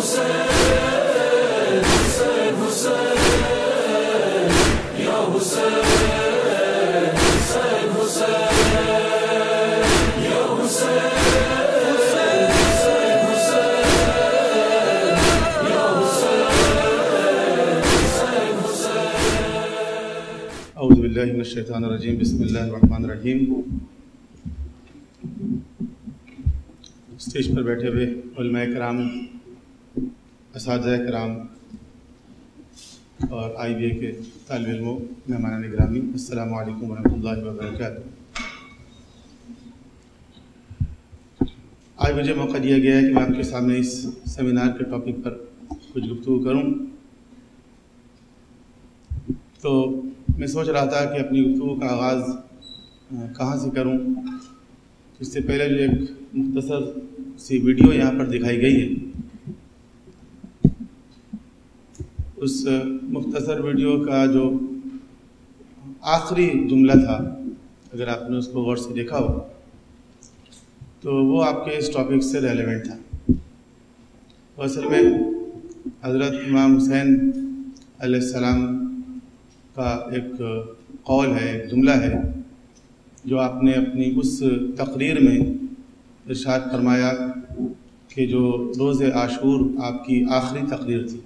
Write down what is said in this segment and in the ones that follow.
اعوذ باللہ من الشیطان الرجیم، بسم اللہ الرحمن الرحیم۔ اسٹیج پر بیٹھے ہوئے علماء کرام، اساتذہ کرام اور آئی بی اے کے طالب علموں، مہمانان گرامی، السلام علیکم ورحمۃ اللہ وبرکاتہ۔ آج مجھے موقع دیا گیا ہے کہ میں آپ کے سامنے اس سیمینار کے ٹاپک پر کچھ گفتگو کروں۔ تو میں سوچ رہا تھا کہ اپنی گفتگو کا آغاز کہاں سے کروں۔ اس سے پہلے جو ایک مختصر سی ویڈیو یہاں پر دکھائی گئی ہے، اس مختصر ویڈیو کا جو آخری جملہ تھا، اگر آپ نے اس کو غور سے دیکھا ہو تو وہ آپ کے اس ٹاپک سے ریلیونٹ تھا۔ اصل میں حضرت امام حسین علیہ السلام کا ایک قول ہے، ایک جملہ ہے جو آپ نے اپنی اس تقریر میں ارشاد فرمایا کہ جو روز عاشور آپ کی آخری تقریر تھی۔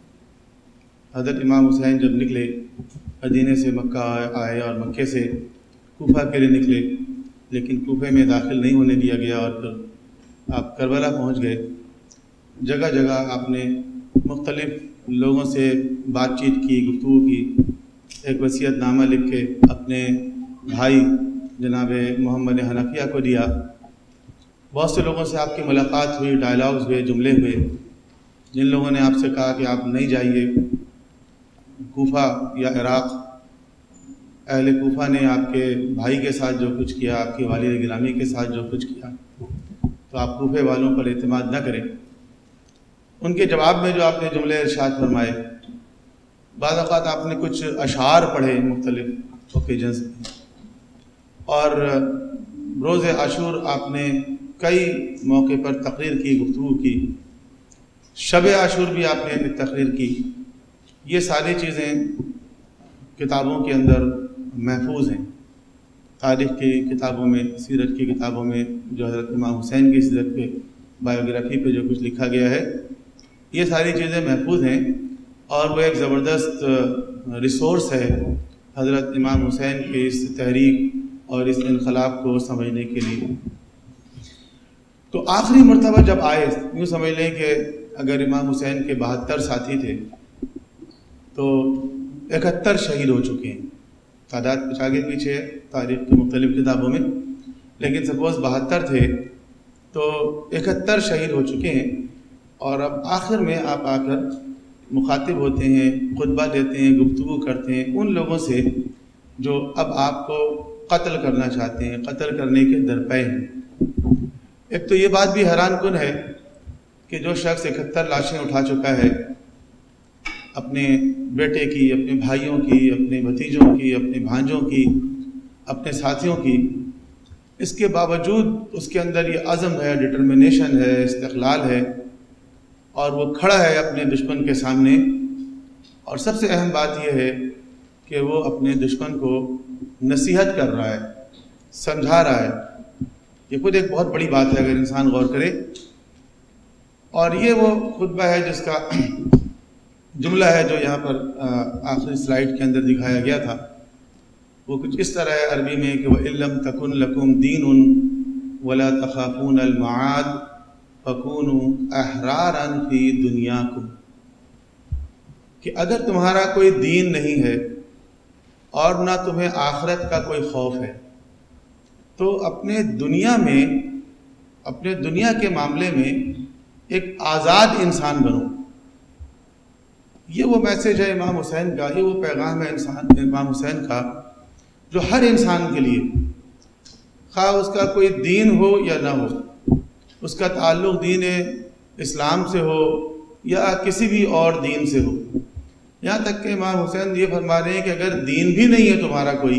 حضرت امام حسین جب نکلے، مدینے سے مکہ آئے اور مکے سے کوفہ کے لیے نکلے، لیکن کوفے میں داخل نہیں ہونے دیا گیا اور پھر آپ کربلا پہنچ گئے۔ جگہ جگہ آپ نے مختلف لوگوں سے بات چیت کی، گفتگو کی، ایک وصیت نامہ لکھ کے اپنے بھائی جناب محمد حنفیہ کو دیا۔ بہت سے لوگوں سے آپ کی ملاقات ہوئی، ڈائلاگز ہوئے، جملے ہوئے۔ جن لوگوں نے آپ سے کہا کہ آپ نہیں جائیے کوفہ یا عراق، اہل کوفہ نے آپ کے بھائی کے ساتھ جو کچھ کیا، آپ کے والد گرامی کے ساتھ جو کچھ کیا، تو آپ کوفے والوں پر اعتماد نہ کریں۔ ان کے جواب میں جو آپ نے جملے ارشاد فرمائے، بعض اوقات آپ نے کچھ اشعار پڑھے مختلف اوکیجنز میں، اور روز عاشور آپ نے کئی موقع پر تقریر کی، گفتگو کی، شب عاشور بھی آپ نے تقریر کی۔ یہ ساری چیزیں کتابوں کے اندر محفوظ ہیں، تاریخ کی کتابوں میں، سیرت کی کتابوں میں، جو حضرت امام حسین کی سیرت پہ، بایوگرافی پہ جو کچھ لکھا گیا ہے، یہ ساری چیزیں محفوظ ہیں، اور وہ ایک زبردست ریسورس ہے حضرت امام حسین کی اس تحریک اور اس انقلاب کو سمجھنے کے لیے۔ تو آخری مرتبہ جب آئے، یوں سمجھ لیں کہ اگر امام حسین کے 72 ساتھی تھے تو 71 شہید ہو چکے ہیں۔ تعداد کچھ آگے پیچھے ہے تاریخ کی مختلف کتابوں میں، لیکن سپوز 72 تھے تو 71 شہید ہو چکے ہیں، اور اب آخر میں آپ آ کر مخاطب ہوتے ہیں، خطبہ دیتے ہیں، گفتگو کرتے ہیں ان لوگوں سے جو اب آپ کو قتل کرنا چاہتے ہیں، قتل کرنے کے درپے ہیں۔ ایک تو یہ بات بھی حیران کن ہے کہ جو شخص 71 لاشیں اٹھا چکا ہے، اپنے بیٹے کی، اپنے بھائیوں کی، اپنے بھتیجوں کی، اپنے بھانجوں کی، اپنے ساتھیوں کی، اس کے باوجود اس کے اندر یہ عزم ہے، ڈٹرمنیشن ہے، استقلال ہے، اور وہ کھڑا ہے اپنے دشمن کے سامنے۔ اور سب سے اہم بات یہ ہے کہ وہ اپنے دشمن کو نصیحت کر رہا ہے، سمجھا رہا ہے۔ یہ خود ایک بہت بڑی بات ہے اگر انسان غور کرے۔ اور یہ وہ خطبہ ہے جس کا جملہ ہے جو یہاں پر آخری سلائیڈ کے اندر دکھایا گیا تھا۔ وہ کچھ اس طرح ہے عربی میں کہ وَإِن لَّمْ تَكُن لَكُمْ دِينٌ وَلَا تَخَافُونَ الْمَعَادَ فَكُونُوا أَحْرَارًا فِي دُنْيَاكُمْ، کہ اگر تمہارا کوئی دین نہیں ہے اور نہ تمہیں آخرت کا کوئی خوف ہے تو اپنے دنیا میں، اپنے دنیا کے معاملے میں ایک آزاد انسان بنو۔ یہ وہ میسج ہے امام حسین کا، یہ وہ پیغام ہے امام حسین کا جو ہر انسان کے لیے، خواہ اس کا کوئی دین ہو یا نہ ہو، اس کا تعلق دین اسلام سے ہو یا کسی بھی اور دین سے ہو۔ یہاں تک کہ امام حسین یہ فرما رہے ہیں کہ اگر دین بھی نہیں ہے تمہارا کوئی،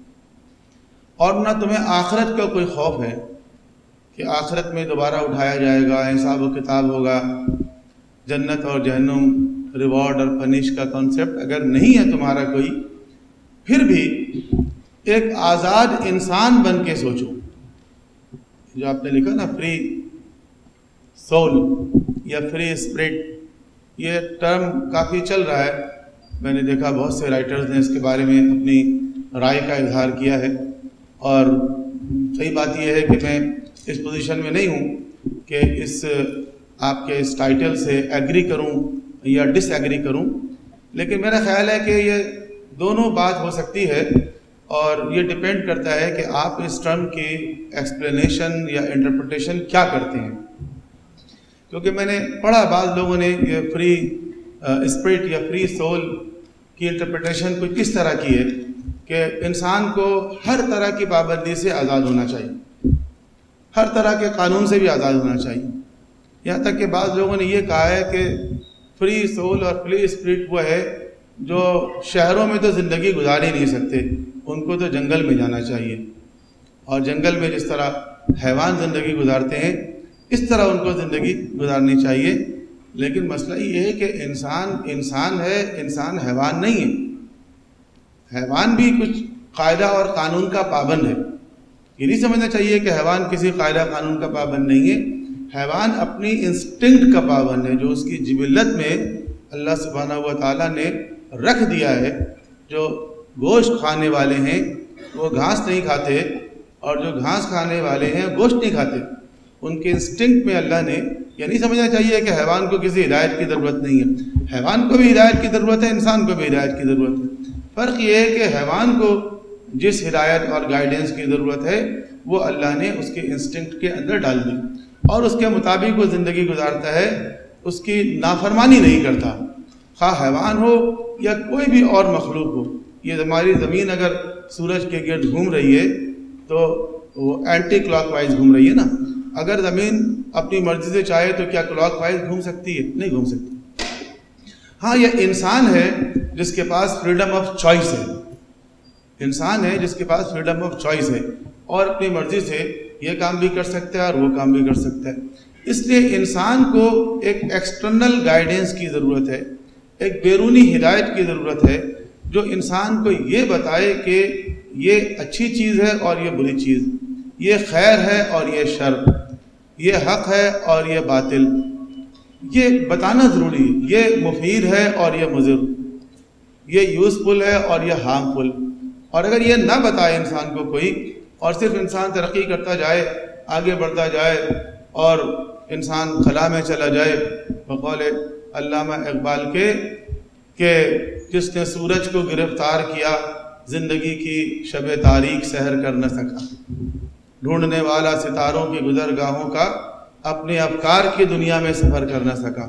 اور نہ تمہیں آخرت کا کوئی خوف ہے کہ آخرت میں دوبارہ اٹھایا جائے گا، حساب و کتاب ہوگا، जन्नत और जहन्नुम, रिवॉर्ड और पनिश का कॉन्सेप्ट अगर नहीं है तुम्हारा कोई, फिर भी एक आज़ाद इंसान बन के सोचो। जो आपने लिखा ना फ्री सोल या फ्री स्पिरिट, ये टर्म काफ़ी चल रहा है। मैंने देखा बहुत से राइटर्स ने इसके बारे में अपनी राय का इजहार किया है, और सही बात यह है कि मैं इस पोजीशन में नहीं हूँ कि इस आपके इस टाइटल से एग्री करूँ या डिसएग्री करूँ, लेकिन मेरा ख्याल है कि ये दोनों बात हो सकती है, और ये डिपेंड करता है कि आप इस टर्म की एक्सप्लेनेशन या इंटरप्रिटेशन क्या करते हैं। क्योंकि मैंने पढ़ा बाद लोगों ने ये फ्री स्पिरिट या फ्री सोल की इंटरप्रिटेशन कुछ इस तरह की है कि इंसान को हर तरह की पाबंदी से आज़ाद होना चाहिए, हर तरह के कानून से भी आज़ाद होना चाहिए। यहाँ तक कि बाद लोगों ने ये कहा है कि फ्री सोल और फ्री स्पिरिट वो है जो शहरों में तो ज़िंदगी गुजार ही नहीं सकते, उनको तो जंगल में जाना चाहिए, और जंगल में जिस तरह हैवान ज़िंदगी गुजारते हैं इस तरह उनको ज़िंदगी गुजारनी चाहिए। लेकिन मसला ये है कि इंसान इंसान है, इंसान हैवान नहीं है। हैवान भी कुछ कायदा और कानून का पाबंद है। ये नहीं समझना चाहिए कि हैवान किसी कायदा कानून का पाबंद नहीं है। हैवान अपनी इंस्टिंक्ट का पाबंद है, जो उसकी जिबिल्लत में अल्लाह सुब्हानहू व तआला ने रख दिया है। जो गोश्त खाने वाले हैं वो घास नहीं खाते, और जो घास खाने वाले हैं गोश्त नहीं खाते। उनके इंस्टिंक्ट में अल्लाह ने, ये नहीं समझना चाहिए कि हैवान को किसी हिदायत की ज़रूरत नहीं है। हैवान को भी हिदायत की ज़रूरत है, इंसान को भी हिदायत की ज़रूरत है। फ़र्क ये है कि हैवान को जिस हिदायत और गाइडेंस की ज़रूरत है वो अल्लाह ने उसके इंस्टिंक्ट के अंदर डाल दी, और उसके मुताबिक वो ज़िंदगी गुजारता है, उसकी नाफरमानी नहीं करता, खा हैवान हो या कोई भी और मखलूक हो। ये हमारी ज़मीन अगर सूरज के गिर्द घूम रही है तो वो एंटी क्लॉकवाइज घूम रही है ना। अगर ज़मीन अपनी मर्जी से चाहे तो क्या क्लॉकवाइज घूम सकती है? नहीं घूम सकती। हाँ, ये इंसान है जिसके पास फ्रीडम ऑफ चॉइस है, इंसान है जिसके पास फ्रीडम ऑफ चॉइस है, और अपनी मर्जी से ये काम भी कर सकता है और वो काम भी कर सकता है। इसलिए इंसान को एक एक्सटर्नल गाइडेंस की ज़रूरत है, एक बैरूनी हिदायत की ज़रूरत है, जो इंसान को ये बताए कि ये अच्छी चीज़ है और ये बुरी चीज़, ये खैर है और ये शर, ये हक है और ये बातिल, ये बताना ज़रूरी है। ये मुफीद है और ये मुज़िर, ये यूज़फुल है और ये हार्मफुल। और अगर ये ना बताए इंसान को कोई, और सिर्फ इंसान तरक्की करता जाए, आगे बढ़ता जाए, और इंसान खला में चला जाए, बक़ौल अल्लामा इकबाल के जिसने सूरज को गिरफ्तार किया ज़िंदगी की शब तारीख सहर कर न सका, ढूंढने वाला सितारों की गुज़रगाहों का अपने अफकार की दुनिया में सफ़र कर न सका,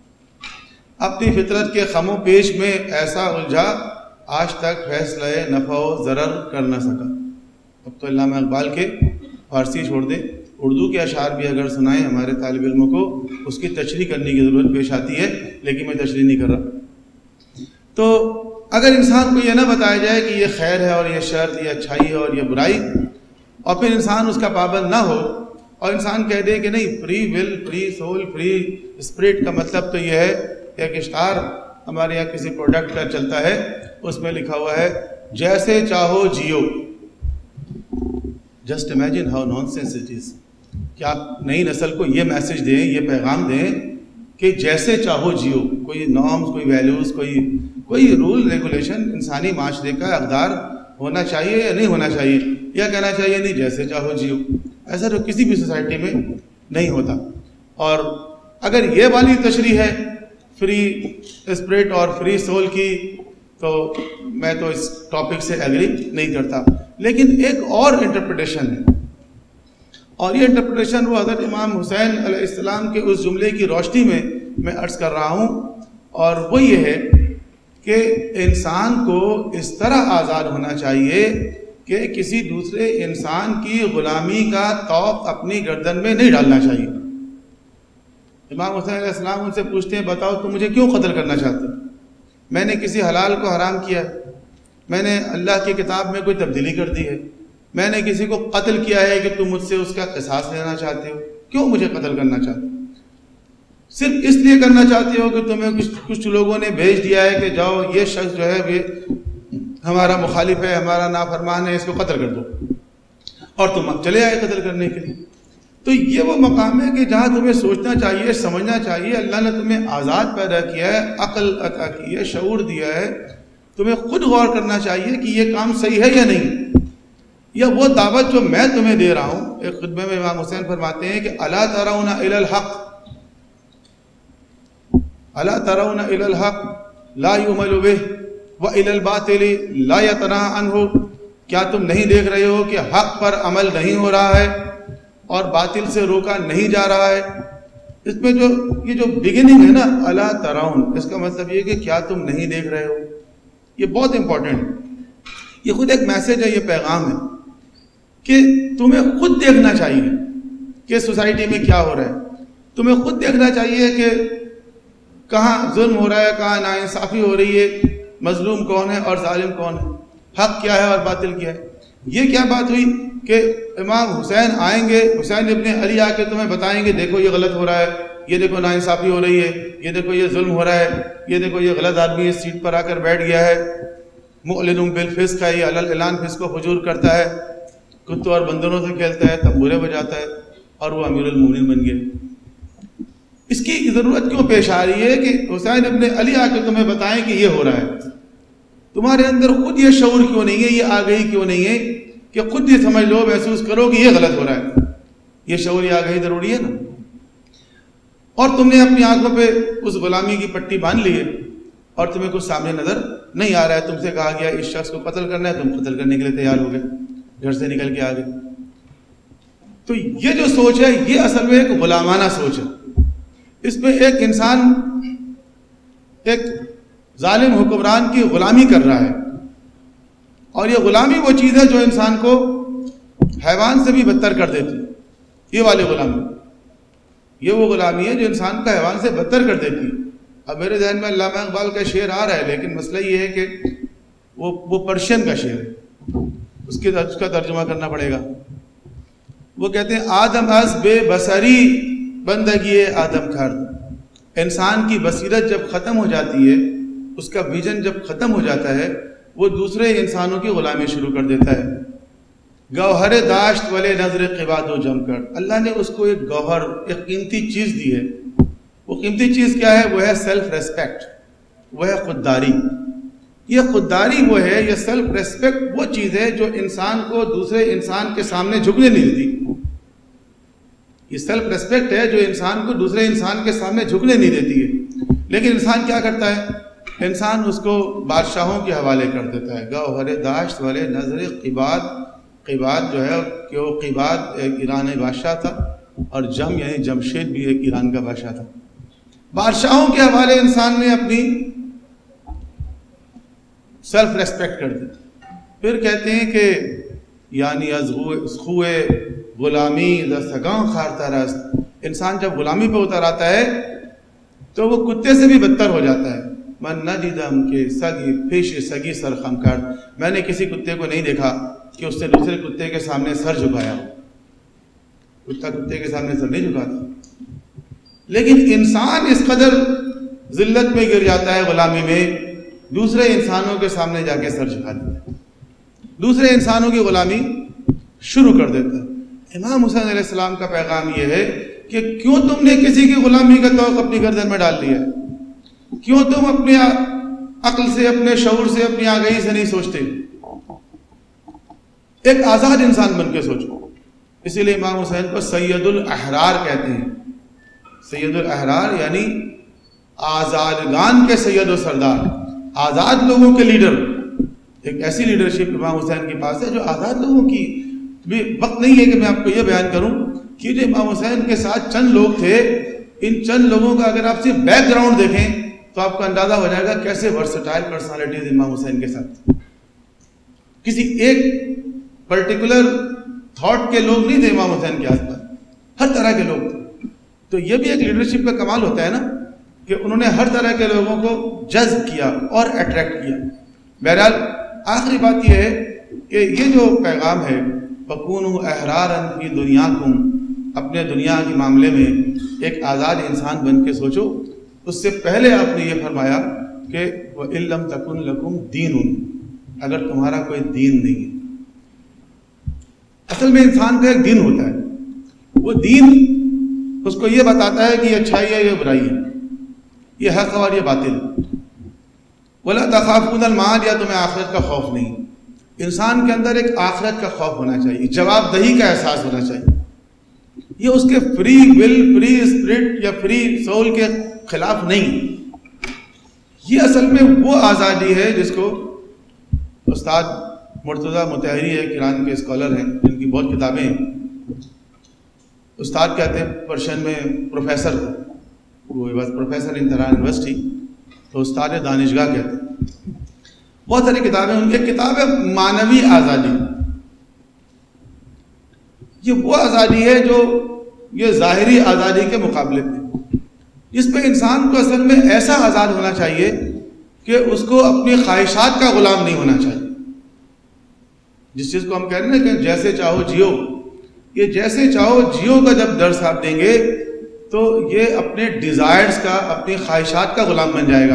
अपनी फितरत के खमो पेश में ऐसा उलझा आज तक फैसला नफ़ो ज़रर कर न सका। अब तो अल्लामा इकबाल के फ़ारसी छोड़ दें, उर्दू के अशार भी अगर सुनाएं हमारे तालिब इल्मों को, उसकी तशरीह करने की ज़रूरत पेश आती है, लेकिन मैं तशरीह नहीं कर रहा। तो अगर इंसान को यह ना बताया जाए कि ये खैर है और ये शर, ये अच्छाई है और ये बुराई, और फिर इंसान उसका पाबंद ना हो, और इंसान कह दे कि नहीं free will, free soul, free spirit का मतलब तो ये है, एक इश्तार हमारे यहाँ किसी प्रोडक्ट का चलता है, उसमें लिखा हुआ है जैसे चाहो जियो। Just imagine how nonsense it is कि आप नई नस्ल को ये मैसेज दें, ये पैगाम दें कि जैसे चाहो जियो। कोई नॉर्म्स, कोई वैल्यूज़, कोई रूल रेगुलेशन इंसानी माशरे का अक़दार होना चाहिए या नहीं होना चाहिए, या कहना चाहिए नहीं जैसे चाहो जियो। ऐसा तो किसी भी सोसाइटी में नहीं होता। और अगर ये वाली तशरीह है फ्री स्पिरिट और फ्री सोल की, तो मैं तो इस टॉपिक से एग्री नहीं करता। लेकिन एक और इंटरप्रिटेशन है, और ये इंटरप्रिटेशन वो हज़रत इमाम हुसैन अलैहिस्सलाम के उस जुमले की रोशनी में मैं अर्ज़ कर रहा हूँ, और वो ये है कि इंसान को इस तरह आज़ाद होना चाहिए कि किसी दूसरे इंसान की ग़ुलामी का तौक़ अपनी गर्दन में नहीं डालना चाहिए। इमाम हुसैन अलैहिस्सलाम उनसे पूछते हैं, बताओ तुम मुझे क्यों कत्ल करना चाहते हो? मैंने किसी हलाल को हराम किया है? मैंने अल्लाह की किताब में कोई तब्दीली कर दी है? मैंने किसी को कत्ल किया है कि तुम मुझसे उसका क़िसास लेना चाहते हो? क्यों मुझे कत्ल करना चाहते हो? صرف اس لیے کرنا چاہتے ہو کہ تمہیں کچھ لوگوں نے بھیج دیا ہے کہ جاؤ یہ شخص جو ہے یہ ہمارا مخالف ہے، ہمارا نافرمان ہے، اس کو قتل کر دو، اور تم چلے آئے قتل کرنے کے لیے۔ تو یہ وہ مقام ہے کہ جہاں تمہیں سوچنا چاہیے، سمجھنا چاہیے۔ اللہ نے تمہیں آزاد پیدا کیا ہے، عقل عطا کی ہے، شعور دیا ہے، تمہیں خود غور کرنا چاہیے کہ یہ کام صحیح ہے یا نہیں، یا وہ دعوت جو میں تمہیں دے رہا ہوں۔ ایک خطبے میں امام حسین فرماتے ہیں کہ الا ترون الی الحق، الا ترون الی الحق لا یعمل بہ والی الباطل لا یتناہی عنہ، کیا تم نہیں دیکھ رہے ہو کہ حق پر عمل نہیں ہو رہا ہے اور باطل سے روکا نہیں جا رہا ہے؟ اس میں یہ جو بگننگ ہے نا الا ترون، اس کا مطلب یہ کہ کیا تم نہیں دیکھ رہے ہو، یہ بہت امپورٹنٹ ہے۔ یہ خود ایک میسج ہے، یہ پیغام ہے کہ تمہیں خود دیکھنا چاہیے کہ سوسائٹی میں کیا ہو رہا ہے، تمہیں خود دیکھنا چاہیے کہ کہاں ظلم ہو رہا ہے، کہاں ناانصافی ہو رہی ہے، مظلوم کون ہے اور ظالم کون ہے، حق کیا ہے اور باطل کیا ہے۔ یہ کیا بات ہوئی کہ امام حسین آئیں گے، حسین ابن علی آ کے تمہیں بتائیں گے دیکھو یہ غلط ہو رہا ہے، یہ دیکھو ناانصافی ہو رہی ہے، یہ دیکھو یہ ظلم ہو رہا ہے، یہ دیکھو یہ غلط آدمی اس سیٹ پر آ کر بیٹھ گیا ہے، معلن بالفسق ہے، یہ اعلان فسق و فجور کرتا ہے، کتوں اور بندروں سے کھیلتا ہے، تنبورے بجاتا ہے، اور وہ امیر المومنین بن گئے۔ اس کی ضرورت کیوں پیش آ رہی ہے کہ حسین ابن علی آ کے تمہیں بتائیں کہ یہ ہو رہا ہے؟ تمہارے اندر خود یہ شعور کیوں نہیں ہے، یہ آگہی کیوں نہیں ہے کہ خود یہ سمجھ لو، محسوس کرو کہ یہ غلط ہو رہا ہے؟ یہ شعور، یہ آگہی ضروری ہے نا۔ اور تم نے اپنی آنکھوں پہ اس غلامی کی پٹی باندھ لی ہے اور تمہیں کچھ سامنے نظر نہیں آ رہا ہے، تم سے کہا گیا اس شخص کو قتل کرنا ہے، تم قتل کرنے کے لیے تیار ہو گئے، گھر سے نکل کے آ گئے۔ تو یہ جو سوچ ہے یہ اصل میں ایک غلامانہ سوچ ہے۔ اس میں ایک انسان ایک ظالم حکمران کی غلامی کر رہا ہے، اور یہ غلامی وہ چیز ہے جو انسان کو حیوان سے بھی بدتر کر دیتی ہے۔ یہ والی غلامی، یہ وہ غلامی ہے جو انسان کو حیوان سے بدتر کر دیتی ہے۔ اب میرے ذہن میں علامہ اقبال کا شعر آ رہا ہے، لیکن مسئلہ یہ ہے کہ وہ پرشین کا شعر ہے، اس کا ترجمہ کرنا پڑے گا۔ وہ کہتے ہیں آدم از بے بصری بندگی آدم کھر، انسان کی بصیرت جب ختم ہو جاتی ہے، اس کا ویژن جب ختم ہو جاتا ہے، وہ دوسرے انسانوں کی غلامی شروع کر دیتا ہے۔ گوہر داشت والے نظر قباد و جم کر، اللہ نے اس کو ایک گوہر، ایک قیمتی چیز دی ہے۔ وہ قیمتی چیز کیا ہے؟ وہ ہے سیلف ریسپیکٹ، وہ ہے خودداری۔ یہ خودداری وہ ہے، یہ سیلف ریسپیکٹ وہ چیز ہے جو انسان کو دوسرے انسان کے سامنے جھکنے نہیں دیتی۔ یہ سیلف ریسپیکٹ ہے جو انسان کو دوسرے انسان کے سامنے جھکنے نہیں دیتی ہے۔ لیکن انسان کیا کرتا ہے؟ انسان اس کو بادشاہوں کے حوالے کر دیتا ہے۔ گوہر داشت والے نظر قباد، قباد جو ہے کہ وہ قباد ایک ایرانی بادشاہ تھا، اور جم یعنی جمشید بھی ایک ایران کا بادشاہ تھا۔ بادشاہوں کے حوالے انسان نے اپنی سیلف ریسپیکٹ کر دی۔ پھر کہتے ہیں کہ یعنی از خوئے غلامی دستگاں خارتا رست، انسان جب غلامی پہ اتر آتا ہے تو وہ کتے سے بھی بدتر ہو جاتا ہے۔ من ندیدم کے سگی پیش سگی سرخم کر، میں نے کسی کتے کو نہیں دیکھا کہ اس نے دوسرے کتے کے سامنے سر جھکایا ہو۔ کتا کتے کے سامنے سر نہیں جھکاتا، لیکن انسان اس قدر ذلت میں گر جاتا ہے غلامی میں، دوسرے انسانوں کے سامنے جا کے سر جھکا دیتا ہے، دوسرے انسانوں کی غلامی شروع کر دیتا ہے۔ امام حسین علیہ السلام کا پیغام یہ ہے کہ کیوں تم نے کسی کی غلامی کا توق اپنی گردن میں ڈال لیا؟ کیوں تم اپنے عقل سے، اپنے شعور سے، اپنی آگہی سے نہیں سوچتے؟ ایک آزاد انسان بن کے سوچو۔ اسی لیے امام حسین کو سید الاحرار کہتے ہیں۔ سید الاحرار یعنی آزادگان کے سید و سردار، آزاد لوگوں کے لیڈر۔ ایک ایسی لیڈرشپ امام حسین کے پاس ہے جو آزاد لوگوں کی بھی وقت نہیں ہے کہ میں آپ کو یہ بیان کروں کہ جو امام حسین کے ساتھ چند لوگ تھے، ان چند لوگوں کا اگر آپ سے بیک گراؤنڈ دیکھیں تو آپ کو اندازہ ہو جائے گا کیسے ورسٹائل پرسنالٹیز امام حسین کے ساتھ۔ کسی ایک پرٹیکولر تھاٹ کے لوگ نہیں تھے امام حسین کے آس پاس، ہر طرح کے لوگ تھے۔ تو یہ بھی ایک لیڈرشپ کا کمال ہوتا ہے نا کہ انہوں نے ہر طرح کے لوگوں کو جذب کیا اور اٹریکٹ کیا۔ بہرحال آخری بات یہ ہے کہ یہ جو پیغام ہے فَكُونُوا أَحْرَارًا فِي دُنْيَاكُمْ اپنے دنیا کے معاملے میں ایک آزاد انسان بن کے سوچو. اس سے پہلے آپ نے یہ فرمایا کہ وَإِن لَّمْ تَكُن لَّكُمْ دِينٌ، اگر تمہارا کوئی دین نہیں ہے. اصل میں انسان کا ایک دین ہوتا ہے. وہ دین اس کو یہ بتاتا ہے کہ یہ اچھائی ہے، یہ برائی ہے، یہ حق اور یہ باطل. وَلَا تَخَافُونَ الْمَعَادِ، یا تمہیں آخرت کا خوف نہیں. انسان کے اندر ایک آخرت کا خوف ہونا چاہیے، جواب دہی کا احساس ہونا چاہیے. یہ اس کے فری ول، فری اسپرٹ یا فری سول کے خلاف نہیں. یہ اصل میں وہ آزادی ہے جس کو استاد مرتضیٰ مطہری ہے، قرآن کے اسکالر ہیں، جن کی بہت کتابیں ہیں. استاد کہتے ہیں پرشین میں پروفیسر کو، وہ was professor in Tehran university, تو استاد دانشگاہ کہتے ہیں. بہت ساری کتابیں ان کی. کتاب ہے معنوی آزادی. یہ وہ آزادی ہے جو یہ ظاہری آزادی کے مقابلے میں، جس پہ انسان کو اصل میں ایسا آزاد ہونا چاہیے کہ اس کو اپنی خواہشات کا غلام نہیں ہونا چاہیے. جس چیز کو ہم کہہ رہے ہیں کہ جیسے چاہو جیو، یہ جیسے چاہو جیو کا جب درس آپ دیں گے تو یہ اپنے ڈیزائرز کا، اپنی خواہشات کا غلام بن جائے گا.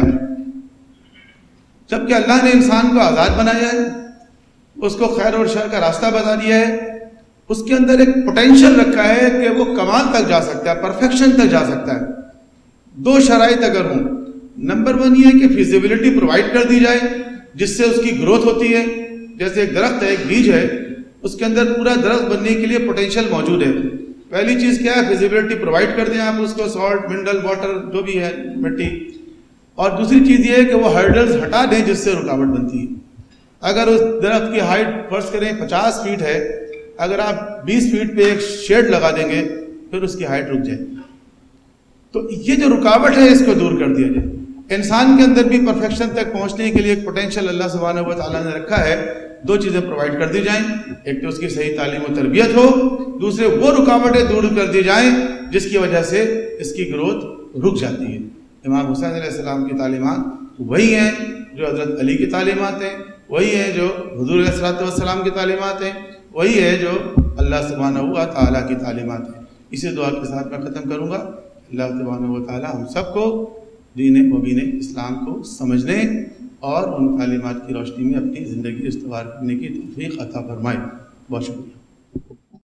جبکہ اللہ نے انسان کو آزاد بنایا ہے، اس کو خیر اور شر کا راستہ بتا دیا ہے، اس کے اندر ایک پوٹینشیل رکھا ہے کہ وہ کمال تک جا سکتا ہے، پرفیکشن تک جا سکتا ہے. دو شرائط اگر ہوں، نمبر 1 یہ کہ فیزیبلٹی پرووائڈ کر دی جائے جس سے اس کی گروتھ ہوتی ہے. جیسے ایک درخت ہے، ایک بیج ہے، اس کے اندر پورا درخت بننے کے لیے پوٹینشیل موجود ہے. پہلی چیز کیا ہے؟ فیزیبلٹی پرووائڈ کر دیں آپ اس کو، سالٹ، منرل، واٹر جو بھی ہے، مٹی. اور دوسری چیز یہ ہے کہ وہ ہرڈلز ہٹا دیں جس سے رکاوٹ بنتی ہے. اگر اس درخت کی ہائٹ فرض کریں 50 فیٹ ہے، اگر آپ 20 فیٹ پہ ایک شیڈ لگا دیں گے پھر اس کی ہائٹ رک جائے. تو یہ جو رکاوٹ ہے اس کو دور کر دیا جائے. انسان کے اندر بھی پرفیکشن تک پہنچنے کے لیے ایک پوٹینشیل اللہ سبحانہ و تعالیٰ نے رکھا ہے. دو چیزیں پرووائڈ کر دی جائیں، ایک تو اس کی صحیح تعلیم و تربیت ہو، دوسرے وہ رکاوٹیں دور کر دی جائیں جس کی وجہ سے اس کی گروتھ رک جاتی ہے. امام حسین علیہ السلام کی تعلیمات وہی ہیں جو حضرت علی کی تعلیمات ہیں، وہی ہیں جو حضور علیہ السلام کی تعلیمات ہیں، وہی ہے جو اللہ سبحانہ و تعالیٰ کی تعلیمات ہیں. اسی دعا کے ساتھ میں ختم کروں گا. اللہ سبحانہ و تعالیٰ ہم سب کو دین مبین اسلام کو سمجھنے اور ان تعلیمات کی روشنی میں اپنی زندگی استوار کرنے کی توفیق عطا فرمائے. بہت شکریہ.